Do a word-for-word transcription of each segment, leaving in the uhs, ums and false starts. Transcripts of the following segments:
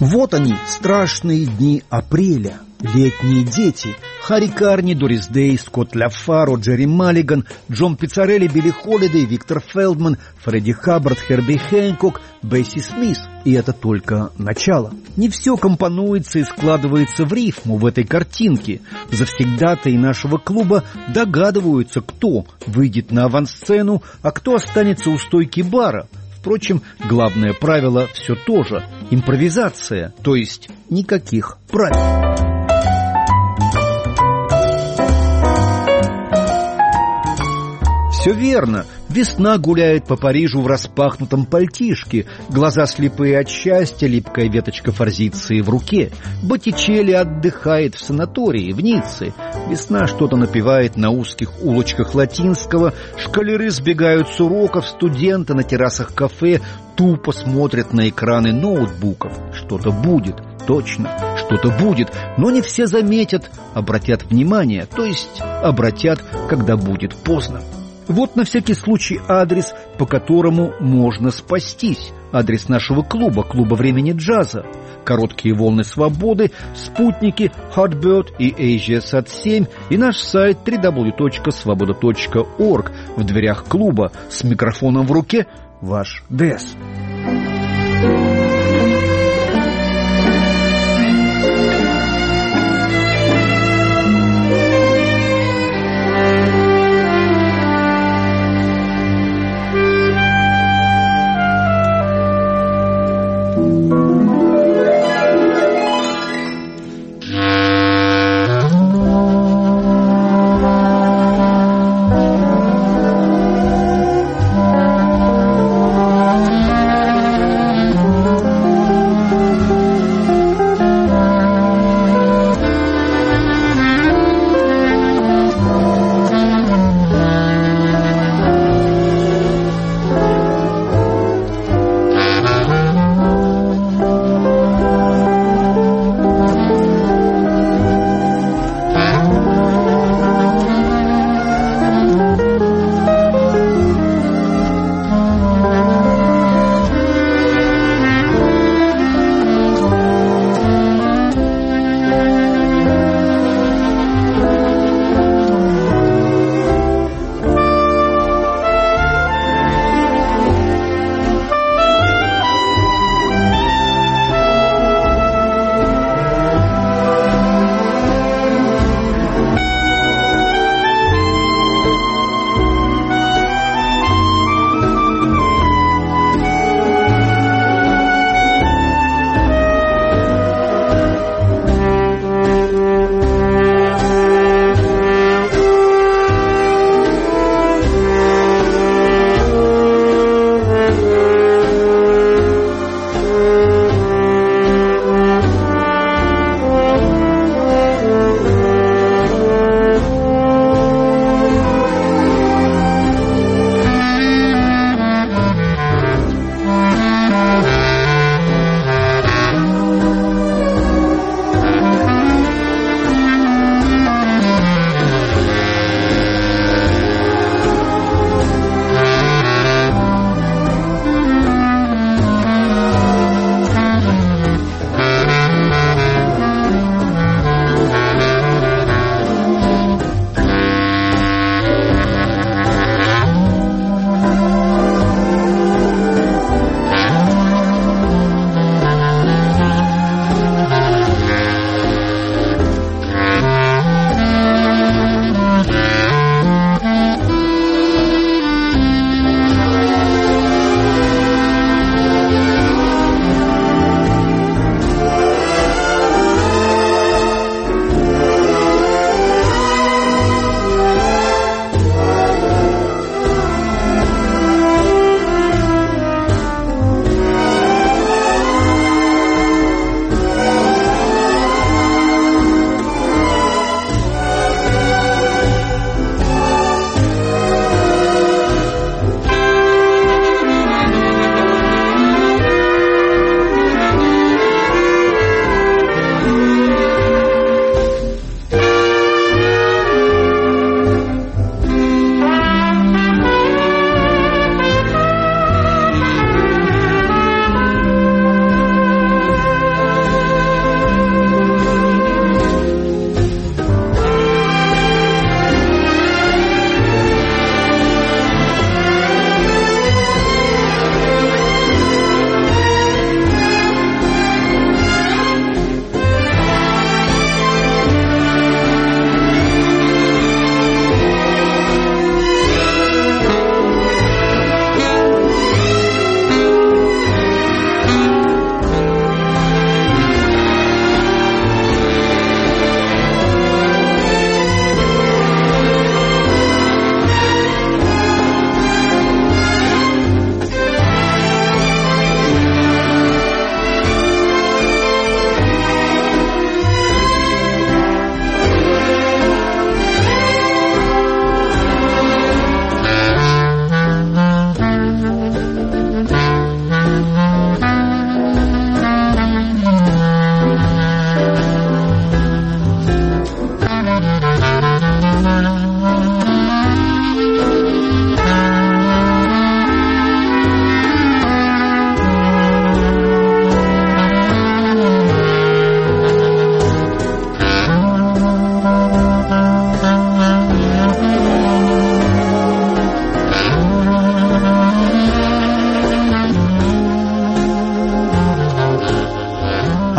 Вот они, страшные дни апреля. Летние дети. Харри Карни, Дорис Дэй, Скотт Ляфаро, Джерри Маллиган, Джон Пиццарелли, Билли Холидей, Виктор Фелдман, Фредди Хаббард, Херби Хэнкок, Бесси Смис. И это только начало. Не все компонуется и складывается в рифму в этой картинке. Завсегдатаи нашего клуба догадываются, кто выйдет на авансцену, а кто останется у стойки бара. Впрочем, главное правило все то же – импровизация, то есть никаких правил. Все верно. Весна гуляет по Парижу в распахнутом пальтишке, глаза слепые от счастья, липкая веточка форзиции в руке. Боттичелли отдыхает в санатории в Ницце. Весна что-то напевает на узких улочках Латинского, школяры сбегают с уроков, студенты на террасах кафе тупо смотрят на экраны ноутбуков. Что-то будет, точно, что-то будет, но не все заметят, обратят внимание, то есть обратят, когда будет поздно. Вот на всякий случай адрес, по которому можно спастись. Адрес нашего клуба, клуба времени джаза. Короткие волны свободы, спутники, Hotbird и AsiaSat семь и наш сайт дабл ю дабл ю дабл ю точка свобода точка орг. В дверях клуба с микрофоном в руке ваш Дэс.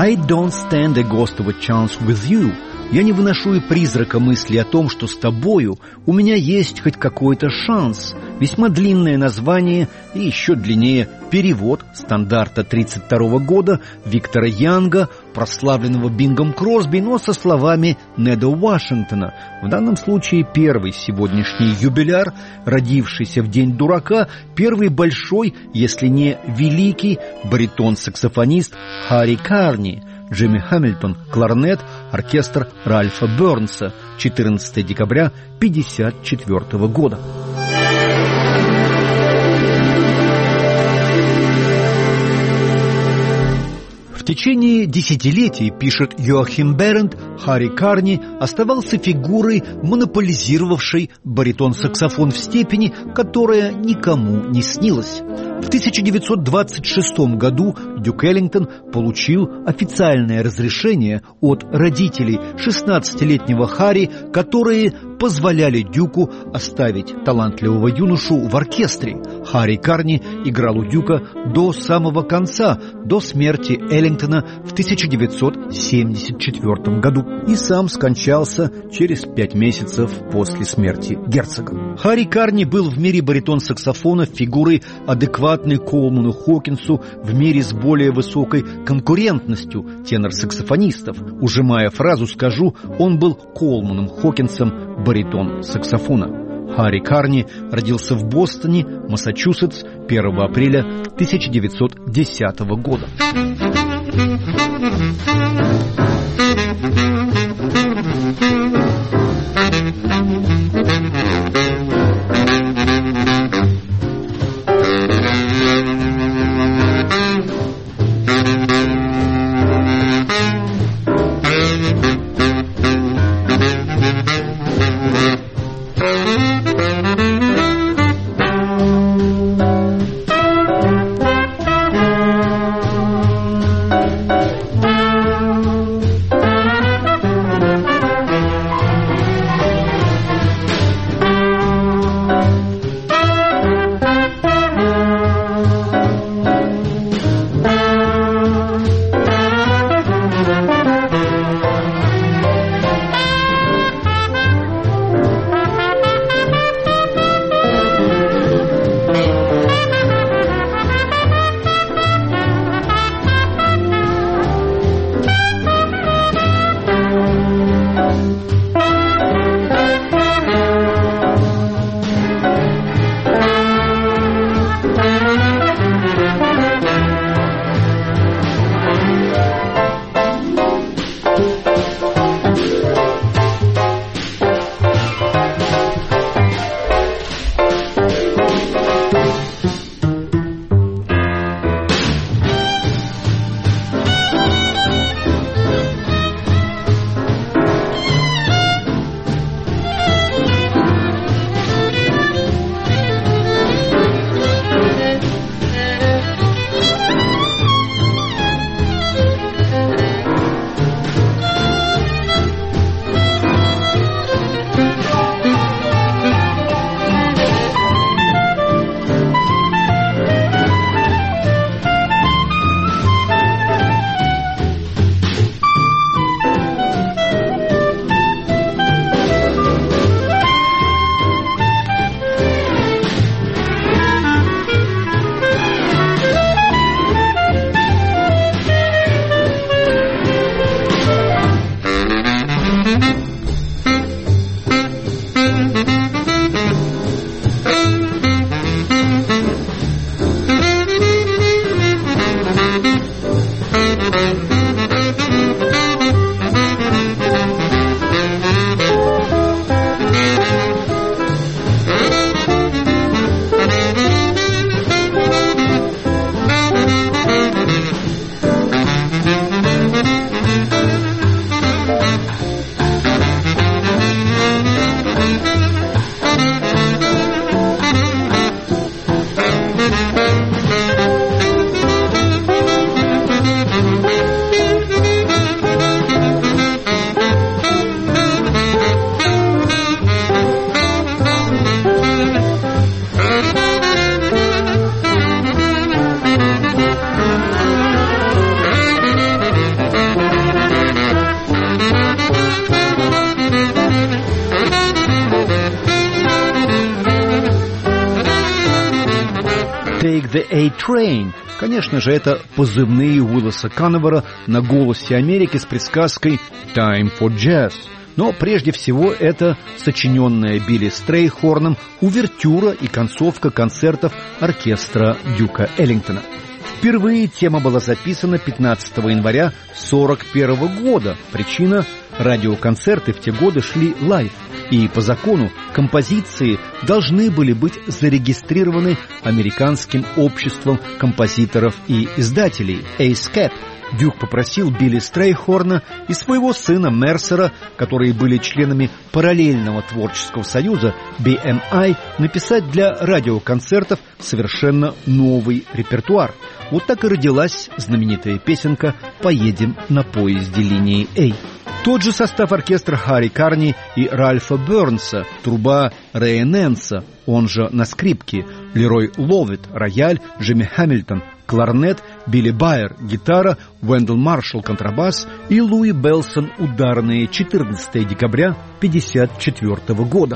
I don't stand a ghost of a chance with you. Я не выношу и призрака мысли о том, что с тобою у меня есть хоть какой-то шанс. Весьма длинное название и еще длиннее перевод стандарта тридцать второго года Виктора Янга, прославленного Бингом Кросби, но со словами Неда Вашингтона. В данном случае первый сегодняшний юбиляр, родившийся в День дурака, первый большой, если не великий, баритон-саксофонист Харри Карни. Джимми Хэмилтон, кларнет, оркестр Ральфа Бернса, четырнадцатого декабря пятьдесят четвёртого года. В течение десятилетий, пишет Йоахим Берент, Харри Карни оставался фигурой, монополизировавшей баритон-саксофон в степени, которая никому не снилась. В тысяча девятьсот двадцать шестом году Дюк Эллингтон получил официальное разрешение от родителей шестнадцатилетнего Харри, которые позволяли Дюку оставить талантливого юношу в оркестре. Харри Карни играл у Дюка до самого конца, до смерти Эллингтона в тысяча девятьсот семьдесят четвёртом году, и сам скончался через пять месяцев после смерти герцога. Харри Карни был в мире баритон-саксофона фигурой адекватной Колману Хокинсу в мире с более высокой конкурентностью тенор-саксофонистов. Ужимая фразу, скажу, он был Колманом Хокинсом баритон-саксофона. Харри Карни родился в Бостоне, Массачусетс, первого апреля тысяча девятьсот десятого года. The A-Train. Конечно же, это позывные Уилласа Канневера на «Голосе Америки» с присказкой «Time for Jazz». Но прежде всего это сочиненная Билли Стрейхорном увертюра и концовка концертов оркестра Дюка Эллингтона. Впервые тема была записана пятнадцатого января сорок первого года. Причина – радиоконцерты в те годы шли лайв, и по закону композиции должны были быть зарегистрированы Американским обществом композиторов и издателей эй эс кей эй пи. Дюк попросил Билли Стрейхорна и своего сына Мерсера, которые были членами параллельного творческого союза би эм ай, написать для радиоконцертов совершенно новый репертуар. Вот так и родилась знаменитая песенка «Поедем на поезде линии А». Тот же состав оркестра Харри Карни и Ральфа Бернса, труба Рэя Нэнса, он же на скрипке, Лерой Ловит, рояль, Джимми Хэмилтон, кларнет, Билли Байер, гитара, Уэндell Маршалл, контрабас и Луи Белсон, ударные, четырнадцатого декабря пятьдесят четвёртого года.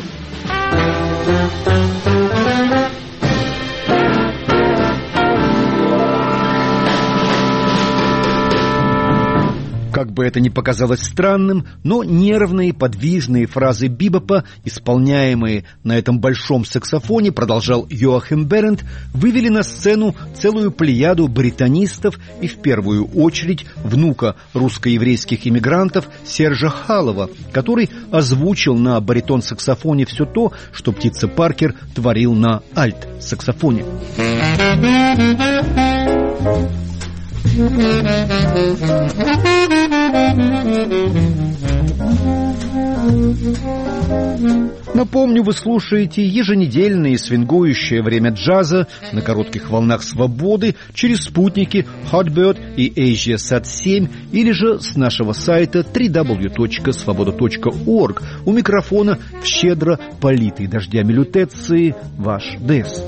Как бы это ни показалось странным, но нервные, подвижные фразы бибопа, исполняемые на этом большом саксофоне, продолжал Йоахим Берент, вывели на сцену целую плеяду баритонистов и в первую очередь внука русско-еврейских иммигрантов Сержа Халова, который озвучил на баритон-саксофоне все то, что Птица Паркер творил на альт-саксофоне. Напомню, вы слушаете еженедельное свингующее время джаза на коротких волнах свободы через спутники Hotbird и AsiaSat семь или же с нашего сайта дабл ю дабл ю дабл ю точка свобода точка орг. У микрофона в щедро политой дождями лютеции ваш Дэс.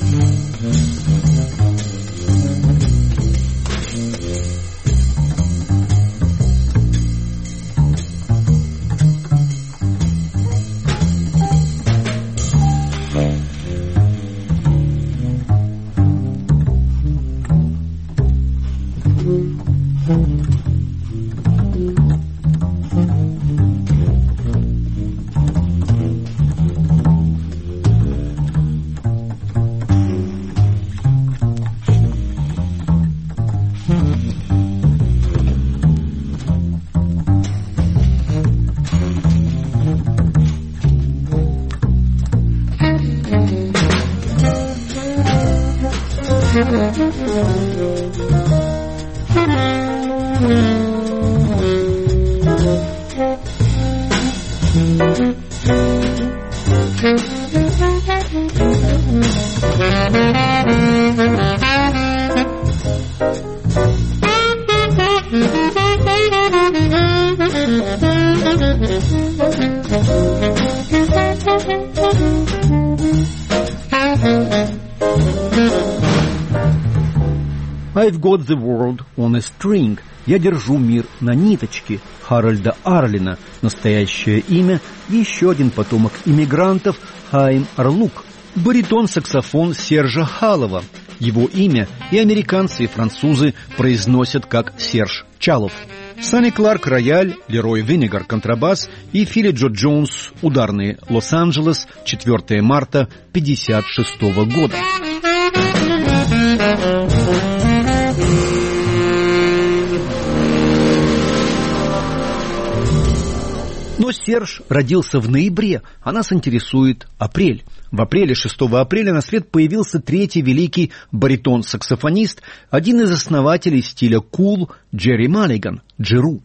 I've got the world on a string. Я держу мир на ниточке. Харальда Арлина, настоящее имя, еще один потомок иммигрантов, Хайм Орлук. Баритон-саксофон Сержа Халова. Его имя и американцы, и французы произносят как Серж Чалов. Санни Кларк рояль, Лерой Виннегар контрабас и Филли Джо Джонс ударные. Лос-Анджелес, четвёртого марта пятьдесят шестого года. Но Серж родился в ноябре, а нас интересует апрель. В апреле, шестого апреля, на свет появился третий великий баритон-саксофонист, один из основателей стиля кул, Джерри Маллиган, Джеру.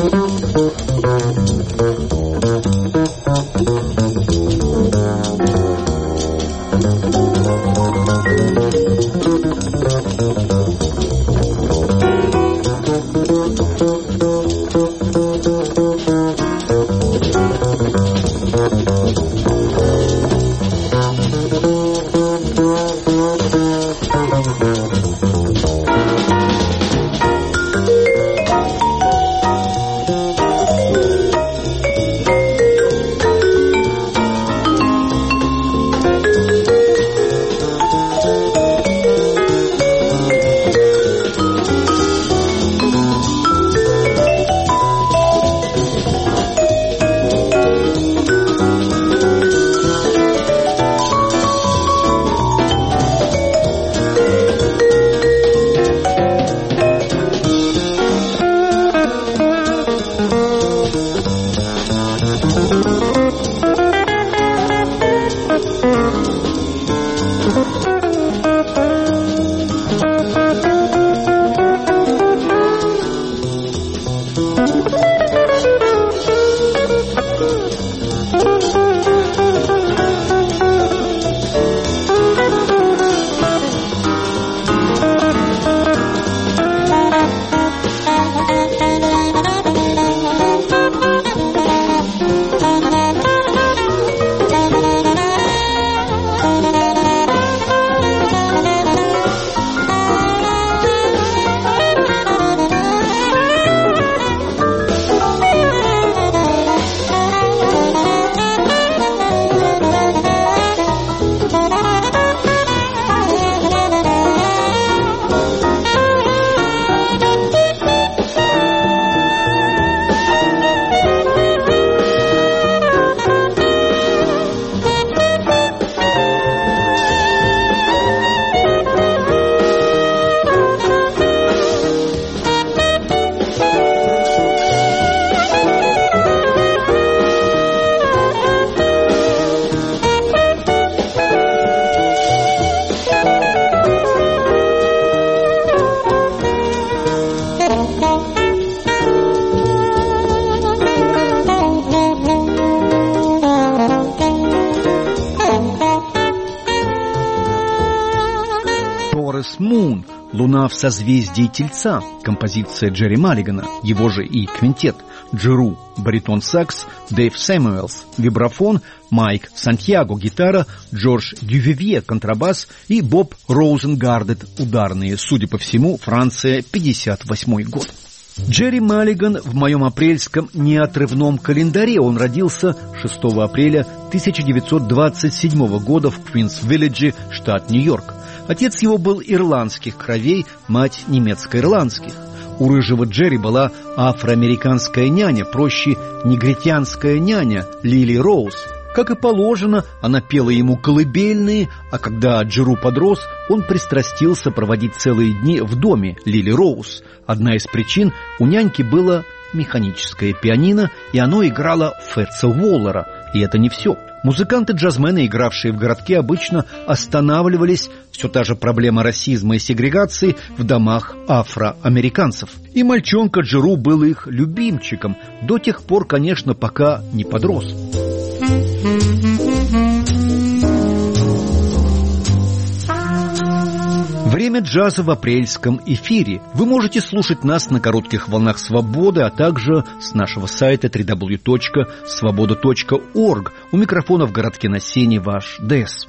Moon, «Луна в созвездии Тельца», композиция Джерри Маллигана, его же и квинтет, Джеру, баритон-сакс, Дэйв Сэмюэлс, вибрафон, Майк Сантьяго, гитара, Джордж Дювивье, контрабас и Боб Роузенгардет, ударные, судя по всему, Франция, пятьдесят восьмой год. Джерри Маллиган в моем апрельском неотрывном календаре. Он родился шестого апреля тысяча девятьсот двадцать седьмого года в Квинс-Виллидже, штат Нью-Йорк. Отец его был ирландских кровей, мать немецко-ирландских. У рыжего Джерри была афроамериканская няня, проще негритянская няня Лили Роуз. Как и положено, она пела ему колыбельные, а когда Джеру подрос, он пристрастился проводить целые дни в доме Лили Роуз. Одна из причин — у няньки было механическое пианино, и оно играло Фетца Уоллера. И это не все. Музыканты-джазмены, игравшие в городке, обычно останавливались, все та же проблема расизма и сегрегации, в домах афроамериканцев. И мальчонка Джеру был их любимчиком, до тех пор, конечно, пока не подрос. Время джаза в апрельском эфире. Вы можете слушать нас на коротких волнах свободы, а также с нашего сайта дабл ю дабл ю дабл ю точка свобода точка орг. У микрофона в городке на Сене ваш Дэс.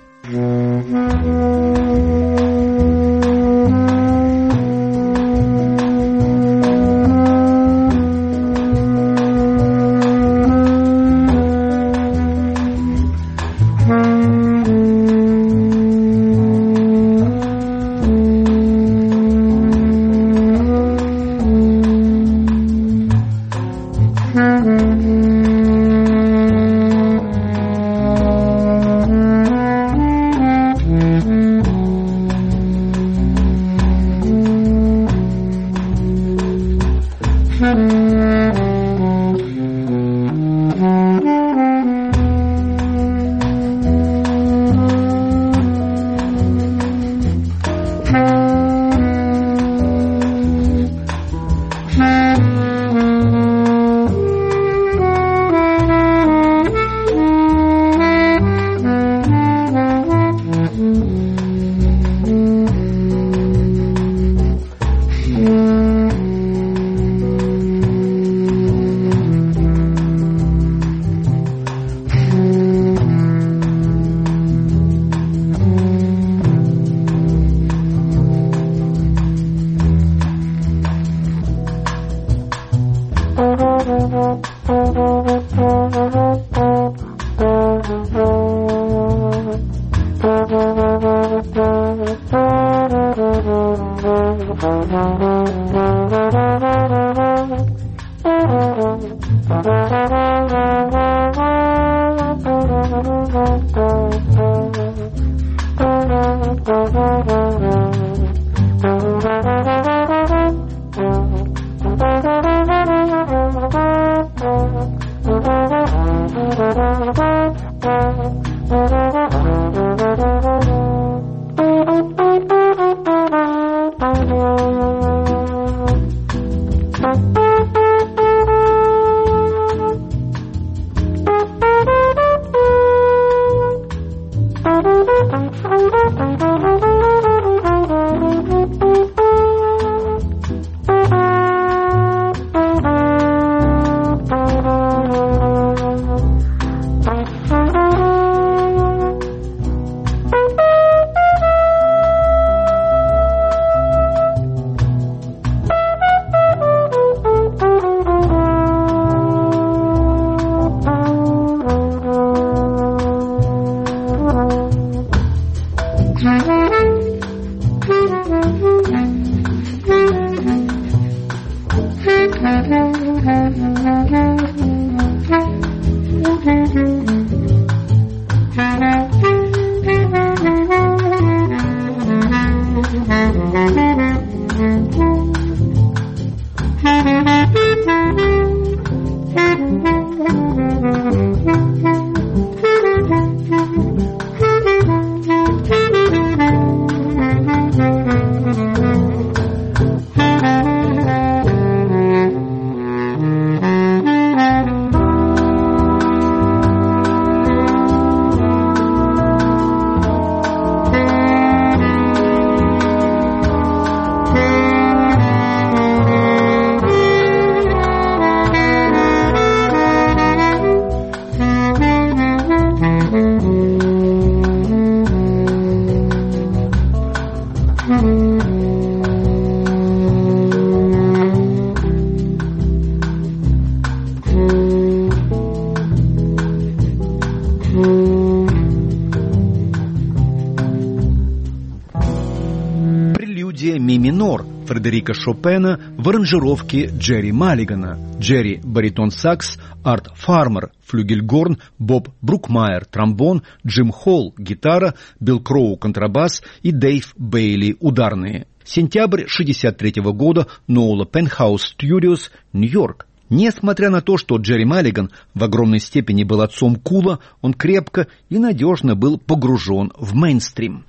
Ми минор Фредерика Шопена в аранжировке Джерри Маллигана. Джерри – баритон-сакс, Арт Фармер – флюгельгорн, Боб Брукмайер – тромбон, Джим Холл – гитара, Билл Кроу – контрабас и Дэйв Бейли – ударные. Сентябрь шестьдесят третьего года, Ноула Пентхаус Studios, Нью-Йорк. Несмотря на то, что Джерри Маллиган в огромной степени был отцом кула, он крепко и надежно был погружен в мейнстрим.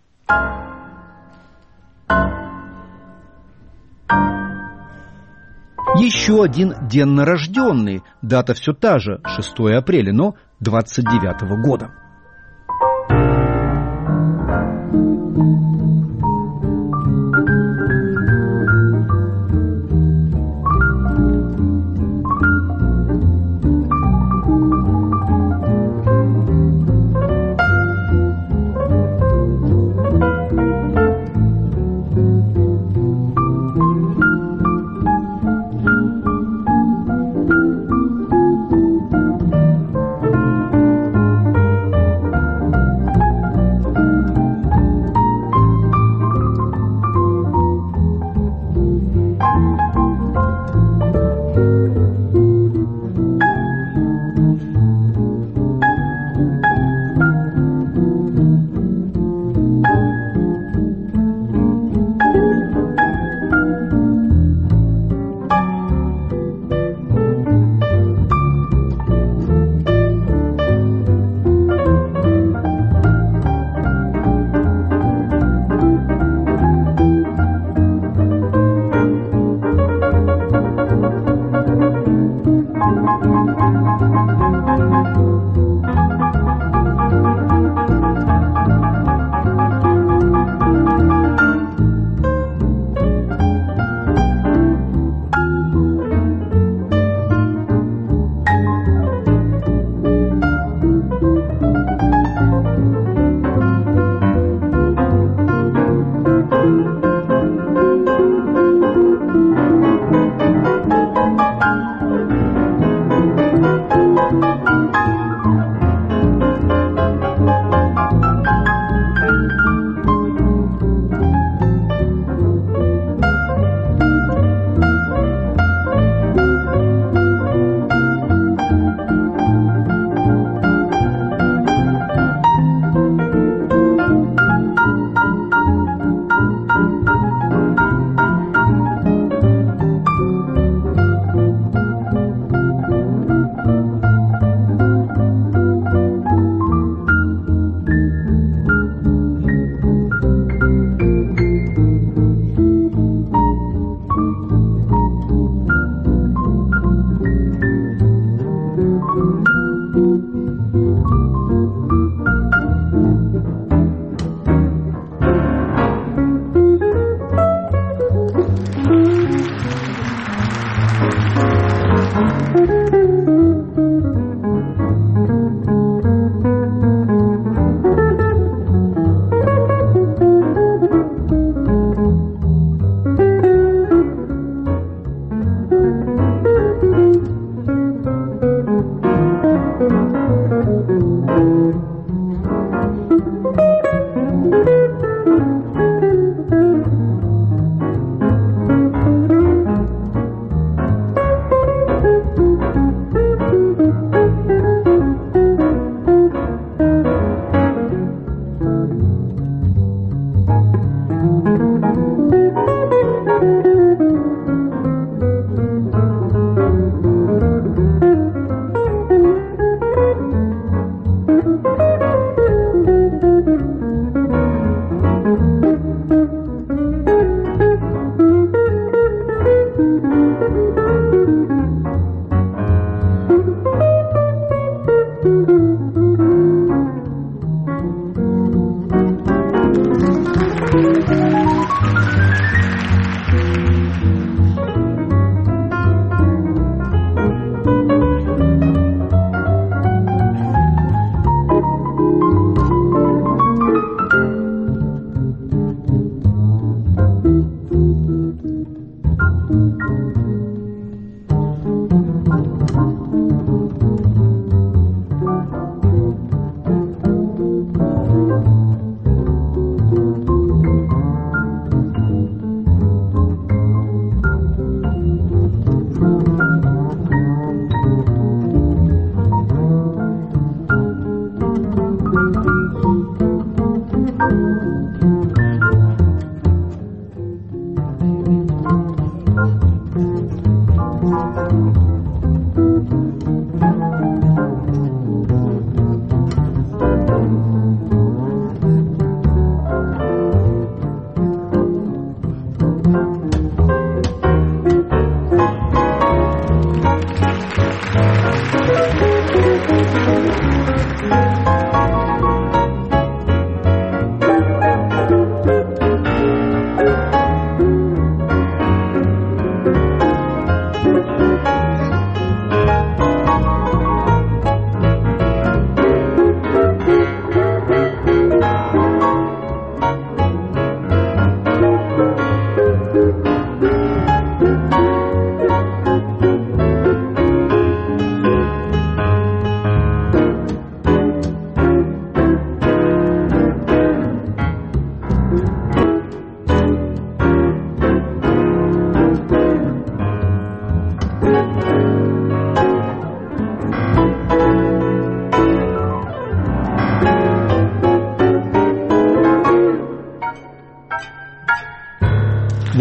Еще один деннорожденный, дата все та же, шестое апреля, но двадцать девятого года.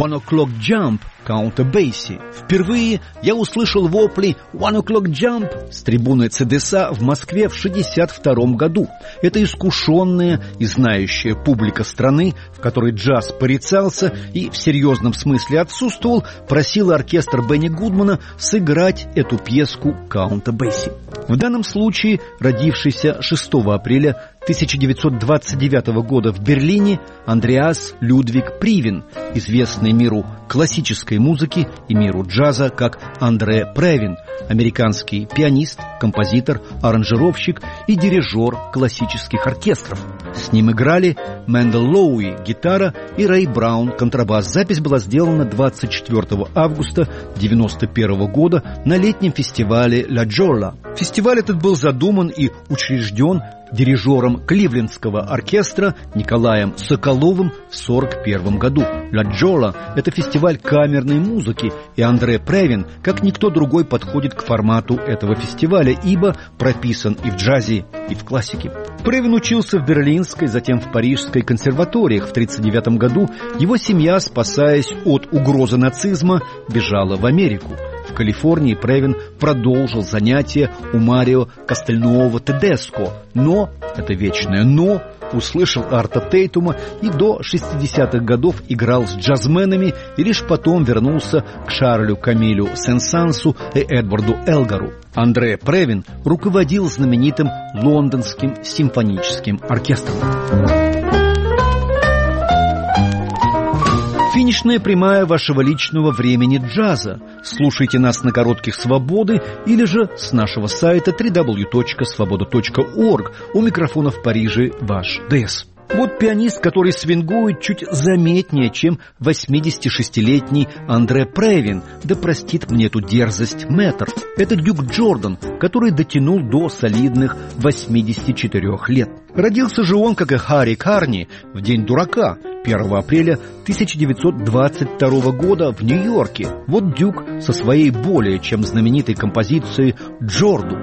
«One O'Clock Jump» Каунта Бейси. Впервые я услышал вопли «One O'Clock Jump» с трибуны ЦДСА в Москве в шестьдесят втором году. Это искушенная и знающая публика страны, в которой джаз порицался и в серьезном смысле отсутствовал, просила оркестр Бенни Гудмана сыграть эту пьеску Каунта Бейси. В данном случае родившийся шестого апреля тысяча девятьсот двадцать девятого года в Берлине Андреас Людвиг Привин, известный миру классической музыки и миру джаза как Андре Превин, американский пианист, композитор, аранжировщик и дирижер классических оркестров. С ним играли Мэндел Лоуи, гитара, и Рэй Браун, контрабас. Запись была сделана двадцать четвёртого августа девяносто первого года на летнем фестивале «Ла Джола». Фестиваль этот был задуман и учрежден дирижером Кливлендского оркестра Николаем Соколовым в сорок первом году. «Ла Джола» — это фестиваль камерной музыки, и Андре Превин, как никто другой, подходит к формату этого фестиваля, ибо прописан и в джазе, и в классике. Превин учился в Берлинской, затем в Парижской консерваториях. В тридцать девятом году его семья, спасаясь от угрозы нацизма, бежала в Америку. В Калифорнии Превин продолжил занятия у Марио Кастельнуово Тедеско, но, это вечное «но», услышал Арта Тейтума и до шестидесятых годов играл с джазменами и лишь потом вернулся к Шарлю Камилю Сен-Сансу и Эдварду Элгару. Андре Превин руководил знаменитым лондонским симфоническим оркестром. Финишная прямая вашего личного времени джаза. Слушайте нас на коротких «Свободы» или же с нашего сайта дабл ю дабл ю дабл ю точка свобода точка орг. У микрофона в Париже ваш ДЭС. Вот пианист, который свингует чуть заметнее, чем восьмидесятишестилетний Андре Превин. Да простит мне эту дерзость мэтр. Это Дюк Джордан, который дотянул до солидных восьмидесяти четырёх лет. Родился же он, как и Харри Карни, в день дурака, первого апреля тысяча девятьсот двадцать второго года в Нью-Йорке. Вот Дюк со своей более чем знаменитой композицией «Джорду».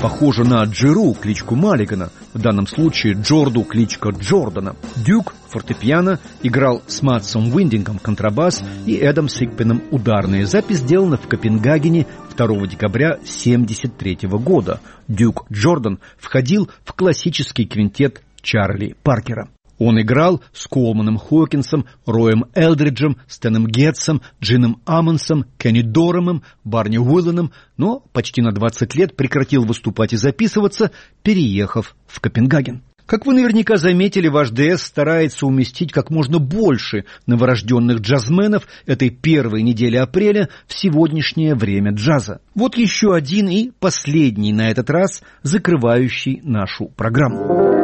Похоже на Джиру, кличку Маллигана, в данном случае Джорду, кличка Джордана. Дюк, фортепиано, играл с Матсом Уиндингом контрабас и Эдом Сигпеном ударные. Запись сделана в Копенгагене второго декабря тысяча девятьсот семьдесят третьего года. Дюк Джордан входил в классический квинтет Чарли Паркера. Он играл с Колманом Хокинсом, Роем Элдриджем, Стэном Гетсом, Джином Аммонсом, Кенни Доремом, Барни Уилланом, но почти на двадцать лет прекратил выступать и записываться, переехав в Копенгаген. Как вы наверняка заметили, ваш ДС старается уместить как можно больше новорожденных джазменов этой первой недели апреля в сегодняшнее время джаза. Вот еще один и последний на этот раз, закрывающий нашу программу.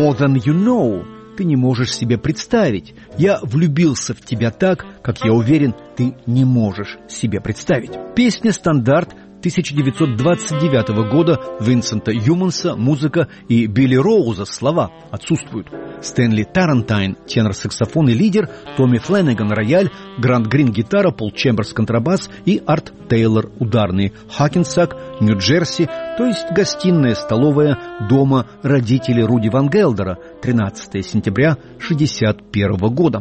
more than you know. Ты не можешь себе представить. Я влюбился в тебя так, как я уверен, ты не можешь себе представить. Песня «Стандарт» тысяча девятьсот двадцать девятого года Винсента Юманса, музыка, и Билли Роуза слова отсутствуют. Стэнли Тарантайн, тенор-саксофон и лидер, Томми Флэнниган, рояль, Грант Грин, гитара, Пол Чемберс, контрабас и Арт Тейлор, ударные. Хакенсак, Нью-Джерси, то есть гостиная, столовая дома родителей Руди Ван Гелдера, тринадцатого сентября шестьдесят первого года.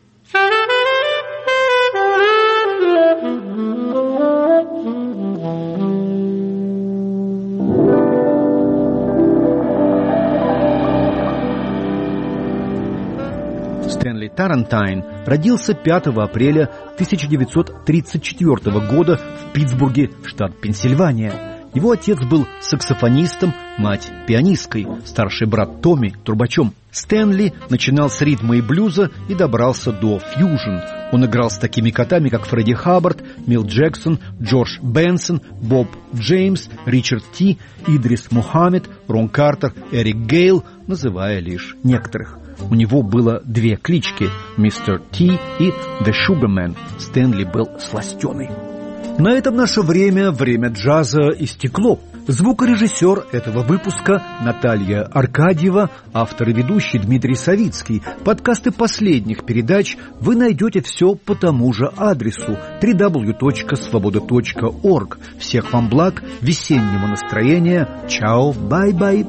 Стэнли Тарантайн родился пятого апреля тысяча девятьсот тридцать четвёртого года в Питтсбурге, штат Пенсильвания. Его отец был саксофонистом, мать – пианисткой, старший брат Томми – трубачом. Стэнли начинал с ритма и блюза и добрался до фьюжн. Он играл с такими котами, как Фредди Хаббард, Мил Джексон, Джордж Бенсон, Боб Джеймс, Ричард Ти, Идрис Мухаммед, Рон Картер, Эрик Гейл, называя лишь некоторых. У него было две клички – мистер Ти и The Sugarman. Стэнли был сластеный. На этом наше время, время джаза, истекло. Звукорежиссер этого выпуска Наталья Аркадьева, автор и ведущий Дмитрий Савицкий. Подкасты последних передач вы найдете все по тому же адресу дабл ю дабл ю дабл ю точка свобода точка орг. Всех вам благ, весеннего настроения. Чао, бай-бай.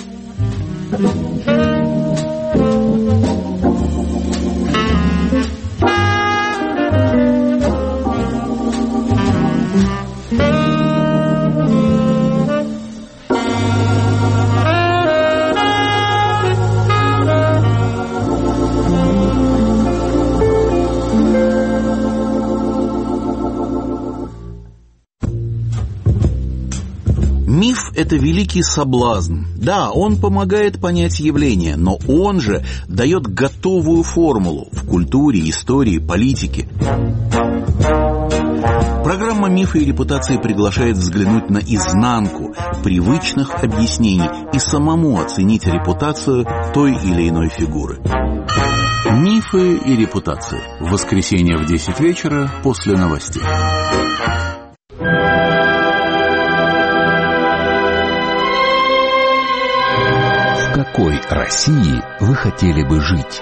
Миф – это великий соблазн. Да, он помогает понять явление, но он же дает готовую формулу в культуре, истории, политике. Программа «Мифы и репутации» приглашает взглянуть на изнанку привычных объяснений и самому оценить репутацию той или иной фигуры. «Мифы и репутации». В воскресенье в десять вечера после новостей. В какой России вы хотели бы жить?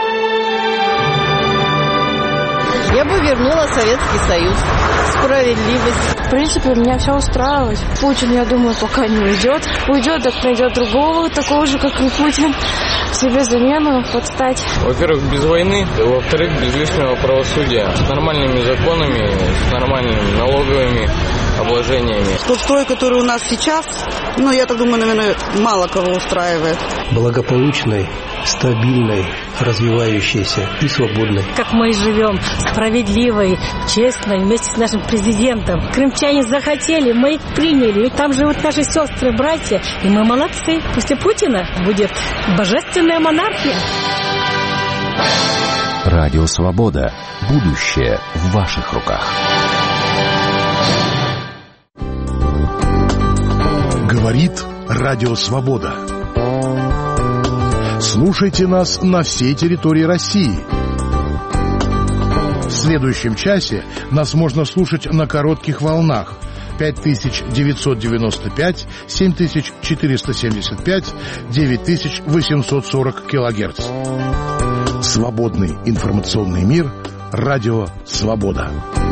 Я бы вернула Советский Союз. Справедливость. В принципе, меня все устраивает. Путин, я думаю, пока не уйдет. Уйдет, так найдет другого, такого же, как и Путин. Себе замену подстать. Во-первых, без войны. Во-вторых, без лишнего правосудия. С нормальными законами, с нормальными налоговыми обложениями. Тот строй, который у нас сейчас, ну, я так думаю, наверное, мало кого устраивает. Благополучной, стабильной, развивающейся и свободной. Как мы живем, справедливой, честной, вместе с нашим президентом. Крымчане захотели, мы их приняли. Ведь там живут наши сестры, братья, и мы молодцы. После Путина будет божественная монархия. Радио «Свобода». Будущее в ваших руках. Говорит Радио «Свобода». Слушайте нас на всей территории России. В следующем часе нас можно слушать на коротких волнах пять тысяч девятьсот девяносто пять, семь тысяч четыреста семьдесят пять, девять тысяч восемьсот сорок килогерц. Свободный информационный мир. Радио «Свобода».